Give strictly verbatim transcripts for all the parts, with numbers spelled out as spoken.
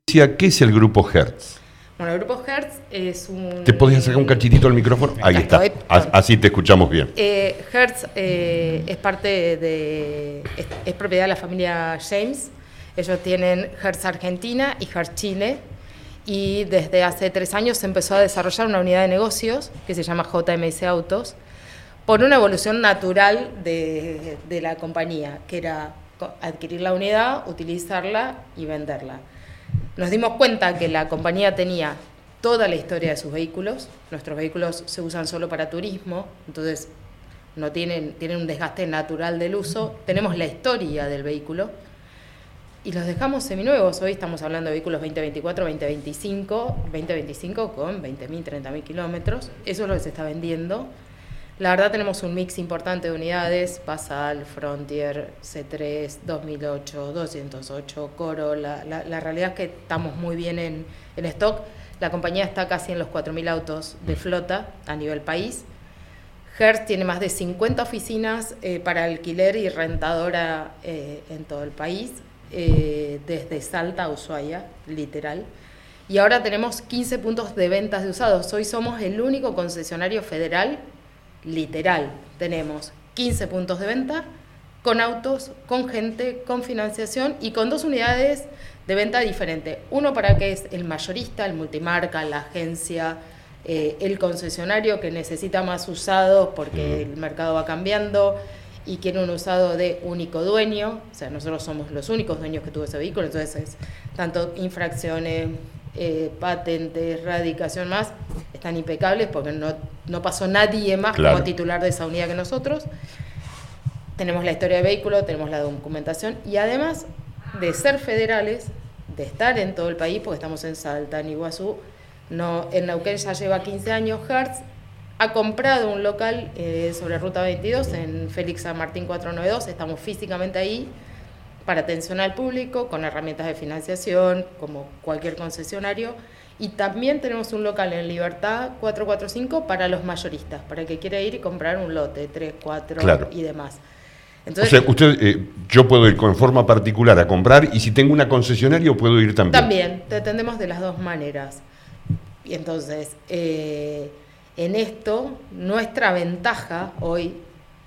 ¿Qué es el grupo Hertz? Bueno, el grupo Hertz es un... ¿Te podías sacar un cachitito del micrófono? Ahí está, estoy, así te escuchamos bien. Eh, Hertz eh, es parte de... Es, es propiedad de la familia James. Ellos tienen Hertz Argentina y Hertz Chile. Y desde hace tres años se empezó a desarrollar una unidad de negocios que se llama J M S Autos, por una evolución natural de, de la compañía, que era adquirir la unidad, utilizarla y venderla. Nos dimos cuenta que la compañía tenía toda la historia de sus vehículos. Nuestros vehículos se usan solo para turismo, entonces no tienen, tienen un desgaste natural del uso. Tenemos la historia del vehículo y los dejamos seminuevos. Hoy estamos hablando de vehículos veinte veinticuatro, veinte veinticinco, veinte veinticinco con veinte mil, treinta mil kilómetros. Eso es lo que se está vendiendo. La verdad tenemos un mix importante de unidades: Passat, Frontier, C tres, dos mil ocho, doscientos ocho, Corolla. La, la realidad es que estamos muy bien en, en stock. La compañía está casi en los cuatro mil autos de flota a nivel país. Hertz tiene más de cincuenta oficinas eh, para alquiler y rentadora eh, en todo el país, eh, desde Salta a Ushuaia, literal. Y ahora tenemos quince puntos de ventas de usados. Hoy somos el único concesionario federal. Literal, tenemos quince puntos de venta con autos, con gente, con financiación y con dos unidades de venta diferentes. Uno para que es el mayorista, el multimarca, la agencia, eh, el concesionario que necesita más usados porque el mercado va cambiando y quiere un usado de único dueño. O sea, nosotros somos los únicos dueños que tuvo ese vehículo, entonces es tanto infracciones, Eh, patentes, radicación más, están impecables porque no, no pasó nadie más claro. como titular de esa unidad que nosotros. Tenemos la historia del vehículo, tenemos la documentación y además de ser federales, de estar en todo el país, porque estamos en Salta, en Iguazú, no, en Neuquén ya lleva quince años. Hertz ha comprado un local eh, sobre Ruta veintidós en Félix San Martín cuatrocientos noventa y dos, estamos físicamente ahí para atención al público, con herramientas de financiación, como cualquier concesionario. Y también tenemos un local en Libertad cuatrocientos cuarenta y cinco para los mayoristas, para el que quiera ir y comprar un lote, tres, cuatro claro. y demás. Entonces, o sea, usted, eh, yo puedo ir con forma particular a comprar y si tengo una concesionaria puedo ir también. También, te atendemos de las dos maneras. Y entonces, eh, en esto, nuestra ventaja hoy,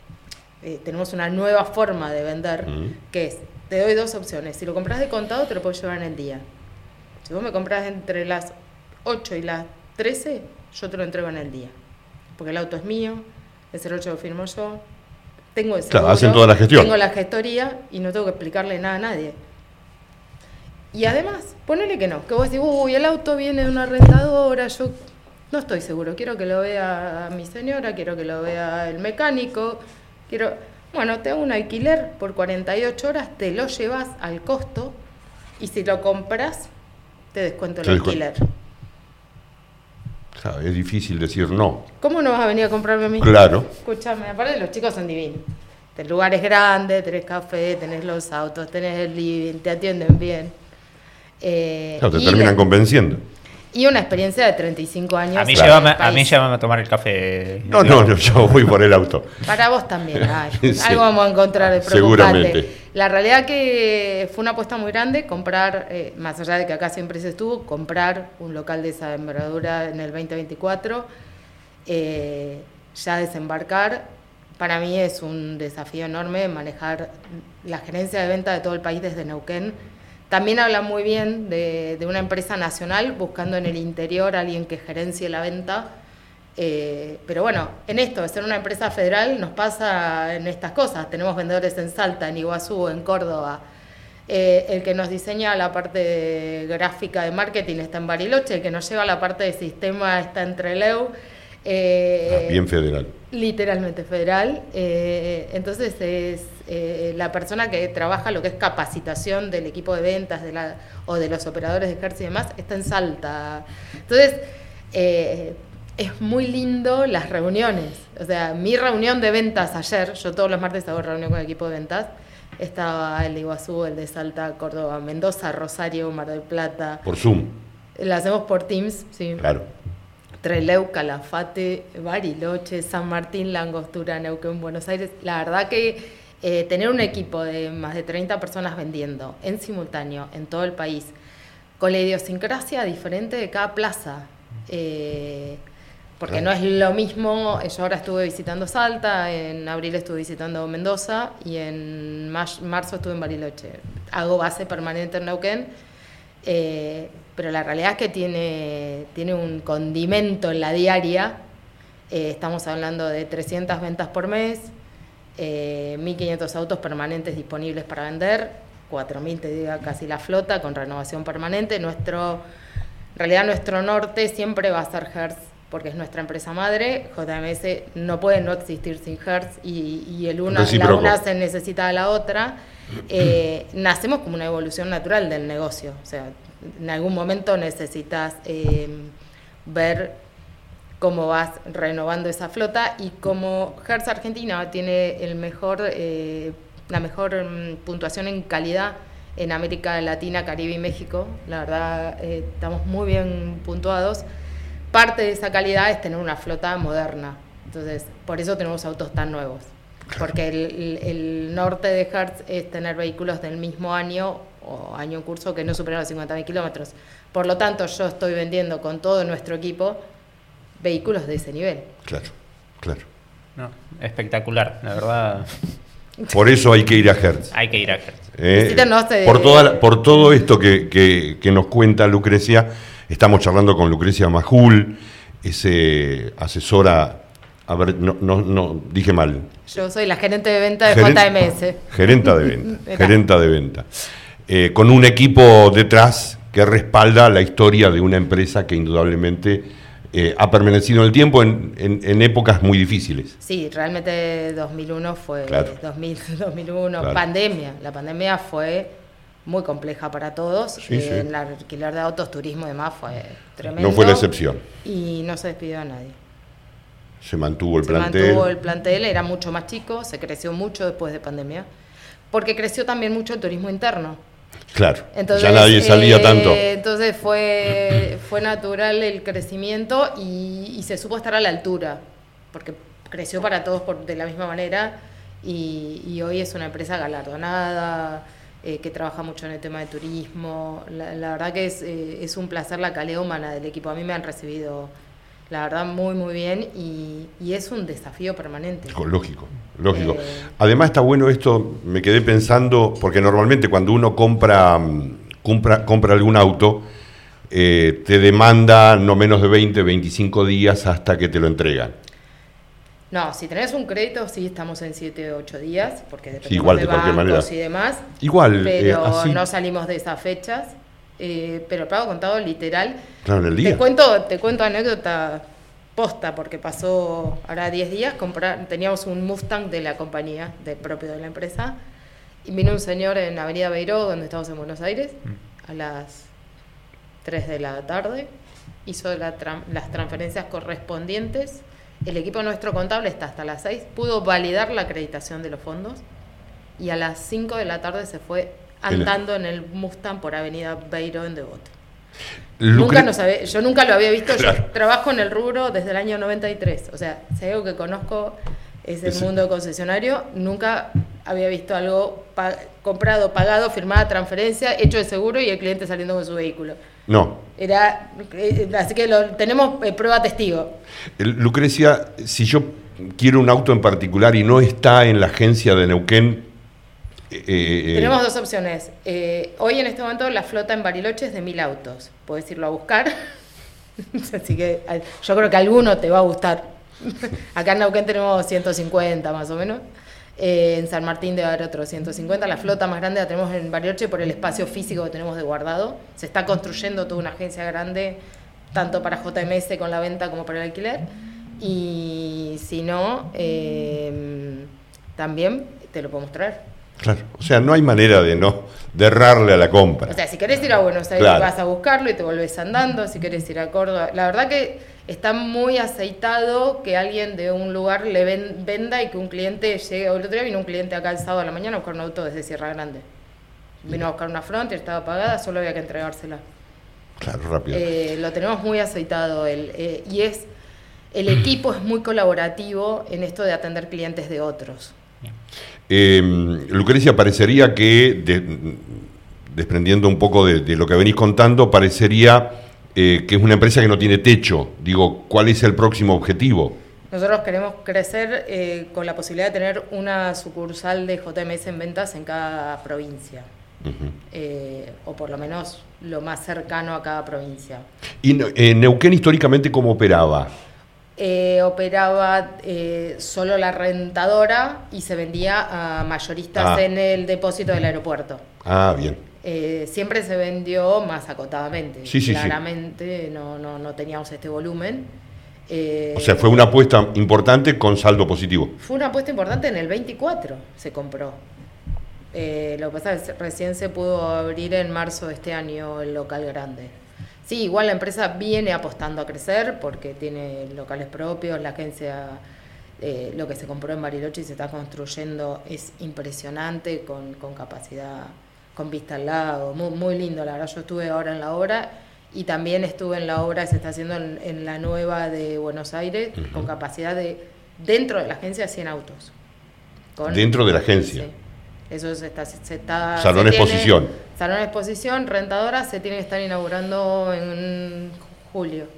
eh, tenemos una nueva forma de vender, uh-huh. que es, te doy dos opciones. Si lo compras de contado, te lo puedo llevar en el día. Si vos me compras entre las ocho y las trece, yo te lo entrego en el día. Porque el auto es mío, el cero ocho lo firmo yo, tengo el seguro, claro, hacen toda la gestión. Tengo la gestoría y no tengo que explicarle nada a nadie. Y además, ponele que no, que vos decís, uy, el auto viene de una rentadora, yo no estoy seguro, quiero que lo vea mi señora, quiero que lo vea el mecánico, quiero... Bueno, te hago un alquiler por cuarenta y ocho horas, te lo llevas al costo y si lo compras, te descuento el alquiler. Claro, es difícil decir no. ¿Cómo no vas a venir a comprarme a mí? Claro. Escúchame, aparte los chicos son divinos. El lugar es grande, tenés café, tenés los autos, tenés el living, te atienden bien. Eh, claro, te terminan le... convenciendo. Y una experiencia de treinta y cinco años. A mí, llévame, a mí llévame a tomar el café. No, no, no, yo voy por el auto. Para vos también, ay, sí, algo vamos a encontrar de preocupante. Seguramente. La realidad que fue una apuesta muy grande, comprar, eh, más allá de que acá siempre se estuvo, comprar un local de esa envergadura en el veinte veinticuatro, eh, ya desembarcar, para mí es un desafío enorme manejar la gerencia de venta de todo el país desde Neuquén. También habla muy bien de, de una empresa nacional buscando en el interior a alguien que gerencie la venta. Eh, pero bueno, en esto de ser una empresa federal nos pasa en estas cosas. Tenemos vendedores en Salta, en Iguazú, en Córdoba. Eh, el que nos diseña la parte de gráfica de marketing está en Bariloche, el que nos lleva la parte de sistema está en Trelew. Eh, Bien federal. Literalmente federal. Eh, entonces es eh, la persona que trabaja lo que es capacitación del equipo de ventas de la, o de los operadores de Hertz y demás, está en Salta. Entonces eh, es muy lindo las reuniones. O sea, mi reunión de ventas ayer, yo todos los martes hago reunión con el equipo de ventas, estaba el de Iguazú, el de Salta, Córdoba, Mendoza, Rosario, Mar del Plata. Por Zoom. La hacemos por Teams, sí. Claro. Trelew, Calafate, Bariloche, San Martín, La Angostura, Neuquén, Buenos Aires. La verdad que eh, tener un equipo de más de treinta personas vendiendo en simultáneo en todo el país, con la idiosincrasia diferente de cada plaza. Eh, porque no es lo mismo, yo ahora estuve visitando Salta, en abril estuve visitando Mendoza y en marzo estuve en Bariloche. Hago base permanente en Neuquén, eh, pero la realidad es que tiene, tiene un condimento en la diaria. Eh, estamos hablando de trescientas ventas por mes, eh, mil quinientos autos permanentes disponibles para vender, cuatro mil te diga casi la flota con renovación permanente. Nuestro, en realidad nuestro norte siempre va a ser Hertz, porque es nuestra empresa madre. J M S no puede no existir sin Hertz y, y el una, la una se necesita de la otra. Eh, nacemos como una evolución natural del negocio, o sea, en algún momento necesitas eh, ver cómo vas renovando esa flota, y como Hertz Argentina tiene el mejor, eh, la mejor um, puntuación en calidad en América Latina, Caribe y México, la verdad eh, estamos muy bien puntuados. Parte de esa calidad es tener una flota moderna, entonces por eso tenemos autos tan nuevos, porque el, el, el norte de Hertz es tener vehículos del mismo año o año en curso que no superan los cincuenta mil kilómetros. Por lo tanto, yo estoy vendiendo con todo nuestro equipo vehículos de ese nivel. Claro, claro. No, espectacular, la verdad. Por eso hay que ir a Hertz. Hay que ir a Hertz. Eh, por, toda, por todo esto que, que, que nos cuenta Lucrecia, estamos charlando con Lucrecia Majul, es eh, asesora, a ver, no, no, no, dije mal. Yo soy la gerente de venta de Geren, J M S. Gerenta de venta, gerenta de venta. Eh, con un equipo detrás que respalda la historia de una empresa que indudablemente eh, ha permanecido en el tiempo en, en, en épocas muy difíciles. Sí, realmente dos mil uno fue, claro. dos mil, dos mil uno, claro. pandemia. La pandemia fue muy compleja para todos. Sí, eh, sí. El alquiler de autos, turismo y demás fue tremendo. No fue la excepción. Y no se despidió a nadie. Se mantuvo el se plantel. Se mantuvo el plantel, era mucho más chico, se creció mucho después de pandemia, porque creció también mucho el turismo interno. Claro, entonces, ya nadie salía eh, tanto. Entonces fue, fue natural el crecimiento y, y se supo estar a la altura, porque creció para todos por, de la misma manera y, y hoy es una empresa galardonada, eh, que trabaja mucho en el tema de turismo. La, la verdad que es, eh, es un placer la calidad humana del equipo. A mí me han recibido, la verdad, muy, muy bien y, y es un desafío permanente. Lógico, lógico. Eh, Además está bueno esto, me quedé pensando, porque normalmente cuando uno compra, compra, compra algún auto, eh, te demanda no menos de veinte, veinticinco días hasta que te lo entregan. No, si tenés un crédito, sí estamos en siete o ocho días, porque dependemos sí, igual, de, de bancos manera. y demás. Igual, pero eh, así. no salimos de esas fechas. Eh, pero el pago contado literal. Claro, en el día. Te cuento, te cuento anécdota posta, porque pasó ahora diez días, comprar, teníamos un Mustang de la compañía, del propio de la empresa, y vino un señor en Avenida Beiró, donde estamos en Buenos Aires, a las tres de la tarde, hizo la tra- las transferencias correspondientes. El equipo nuestro contable está hasta las seis, pudo validar la acreditación de los fondos, y a las cinco de la tarde se fue andando en el Mustang por Avenida Beiró en Devoto. Lucre... Nunca nos había, yo nunca lo había visto. Claro. Yo trabajo en el rubro desde el año noventa y tres, o sea, si hay algo que conozco es el Ese. mundo de concesionario. Nunca había visto algo pa- comprado, pagado, firmada transferencia, hecho de seguro y el cliente saliendo con su vehículo. No. Era, eh, así que lo, tenemos eh, prueba testigo. Lucrecia, si yo quiero un auto en particular y no está en la agencia de Neuquén, Eh, Tenemos dos opciones. Eh, hoy en este momento la flota en Bariloche es de mil autos. Puedes irlo a buscar. Así que yo creo que alguno te va a gustar. Acá en Neuquén tenemos ciento cincuenta más o menos. Eh, en San Martín debe haber otros ciento cincuenta. La flota más grande la tenemos en Bariloche por el espacio físico que tenemos de guardado. Se está construyendo toda una agencia grande, tanto para J M S con la venta como para el alquiler. Y si no, eh, también te lo podemos traer. Claro, o sea, no hay manera de no de errarle a la compra. O sea, si querés ir a Buenos Aires, claro, vas a buscarlo y te volvés andando. Si querés ir a Córdoba, la verdad que está muy aceitado que alguien de un lugar le ven, venda y que un cliente llegue. El otro día vino un cliente acá el sábado a la mañana a buscar un auto desde Sierra Grande. Vino a buscar una Frontier, estaba pagada, solo había que entregársela. Claro, rápido. Eh, lo tenemos muy aceitado el, eh, y es el equipo es muy colaborativo en esto de atender clientes de otros. Eh, Lucrecia, parecería que de, desprendiendo un poco de, de lo que venís contando, parecería eh, que es una empresa que no tiene techo. Digo, ¿cuál es el próximo objetivo? Nosotros queremos crecer eh, con la posibilidad de tener una sucursal de J M S en ventas en cada provincia. Uh-huh. eh, o por lo menos lo más cercano a cada provincia. ¿Y eh, Neuquén históricamente cómo operaba? Eh, operaba eh, solo la rentadora y se vendía a mayoristas ah. en el depósito del aeropuerto. Ah, bien. Eh, siempre se vendió más acotadamente. Sí, sí, Claramente sí. No, no, no teníamos este volumen. Eh, o sea, fue una apuesta importante con saldo positivo. Fue una apuesta importante en el veinticuatro, se compró. Eh, lo que pasa es que recién se pudo abrir en marzo de este año el local grande. Sí, igual la empresa viene apostando a crecer porque tiene locales propios, la agencia, eh, lo que se compró en Bariloche y se está construyendo es impresionante, con, con capacidad, con vista al lago, muy, muy lindo, la verdad. Yo estuve ahora en la obra y también estuve en la obra que se está haciendo en, en la nueva de Buenos Aires, uh-huh. con capacidad de, dentro de la agencia, cien autos. Con, ¿Dentro de la agencia? Sí. Eso se está... Se está salón se exposición. Tiene, salón exposición, rentadora, se tiene que estar inaugurando en julio.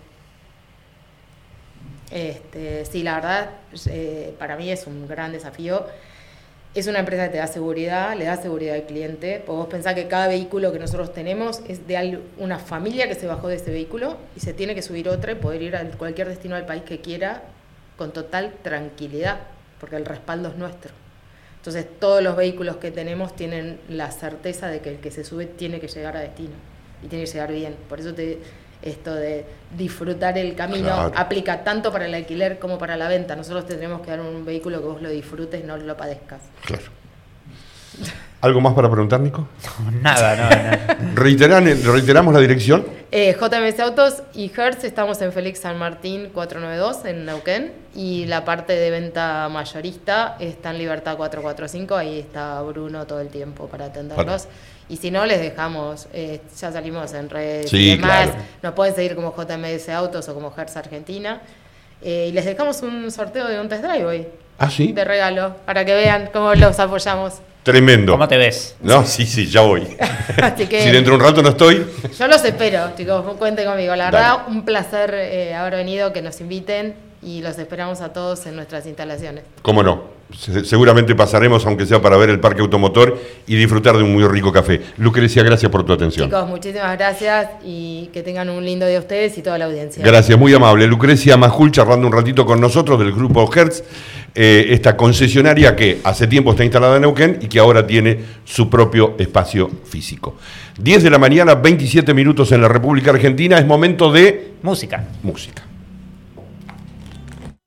Este, sí, la verdad, eh, para mí es un gran desafío. Es una empresa que te da seguridad, le da seguridad al cliente. Vos pensás que cada vehículo que nosotros tenemos es de una familia que se bajó de ese vehículo y se tiene que subir otra y poder ir a cualquier destino del país que quiera con total tranquilidad, porque el respaldo es nuestro. Entonces, todos los vehículos que tenemos tienen la certeza de que el que se sube tiene que llegar a destino y tiene que llegar bien. Por eso te, esto de disfrutar el camino claro. aplica tanto para el alquiler como para la venta. Nosotros te tenemos que dar un vehículo que vos lo disfrutes, no lo padezcas. Claro. ¿Algo más para preguntar, Nico? No, nada, no, nada. ¿Reiteran, ¿Reiteramos la dirección? Eh, J M S Autos y Hertz, estamos en Félix San Martín cuatrocientos noventa y dos en Neuquén, y la parte de venta mayorista está en Libertad cuatrocientos cuarenta y cinco, ahí está Bruno todo el tiempo para atenderlos. Vale. Y si no, les dejamos, eh, ya salimos en redes sí, y demás, claro. Nos pueden seguir como J M S Autos o como Hertz Argentina, eh, y les dejamos un sorteo de un test drive hoy. ¿Ah, sí? De regalo, para que vean cómo los apoyamos. Tremendo. ¿Cómo te ves? No, sí, sí, ya voy. Así que, si dentro de un rato no estoy... Yo los espero, chicos, cuenten conmigo. La verdad, Dale. un placer eh, haber venido, que nos inviten y los esperamos a todos en nuestras instalaciones. ¿Cómo no? Se- seguramente pasaremos, aunque sea para ver el parque automotor y disfrutar de un muy rico café. Lucrecia, gracias por tu atención. Chicos, muchísimas gracias y que tengan un lindo día ustedes y toda la audiencia. Gracias, muy amable. Lucrecia Majul charlando un ratito con nosotros del grupo Hertz, eh, esta concesionaria que hace tiempo está instalada en Neuquén y que ahora tiene su propio espacio físico. diez de la mañana, veintisiete minutos en la República Argentina, es momento de... Música. Música.